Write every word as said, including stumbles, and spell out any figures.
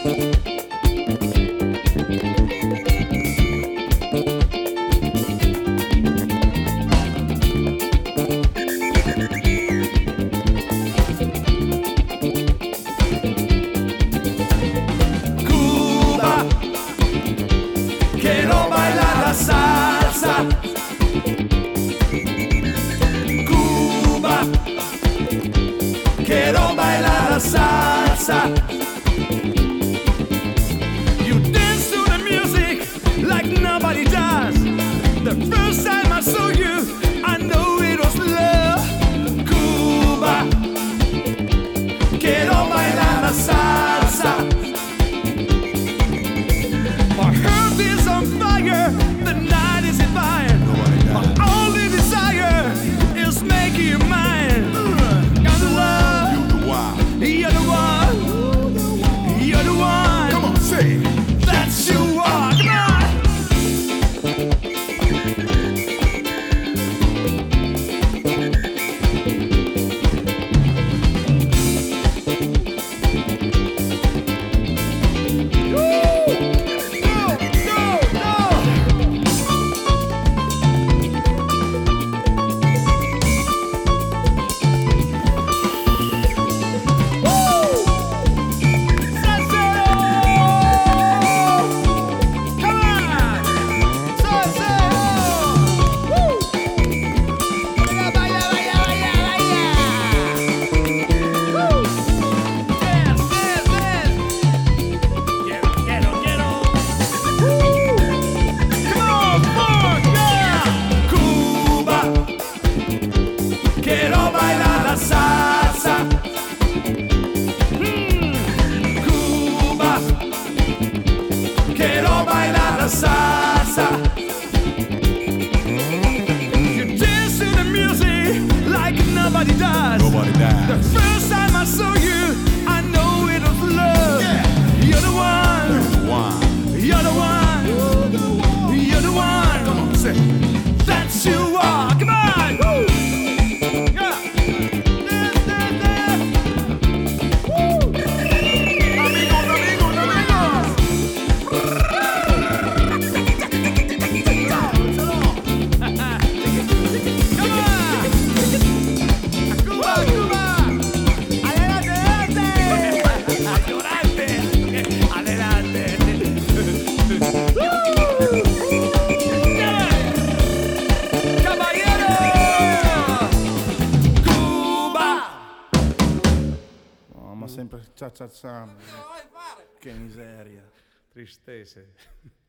Quiero bailar la salsa. Cuba, quiero bailar la salsa. You dance to the music like nobody does. The first time I saw you, I know it was love. Cuba, quiero bailar la salsa. The night is fire. My only desire is making you mine. You're the one. You're the one. You're the one. Come on, say it. That's you are. Come on. Quiero bailar la salsa. Mm. Cuba, quiero bailar la salsa. You dance to the music like nobody does. Nobody does. The first time I saw you, I know it was love. Yeah. You're the one. You're the one. You're the one. You're the one. Come on, say. That's you are. Come on. Woo. Ma sempre cia cia cia. Che miseria. Tristezze.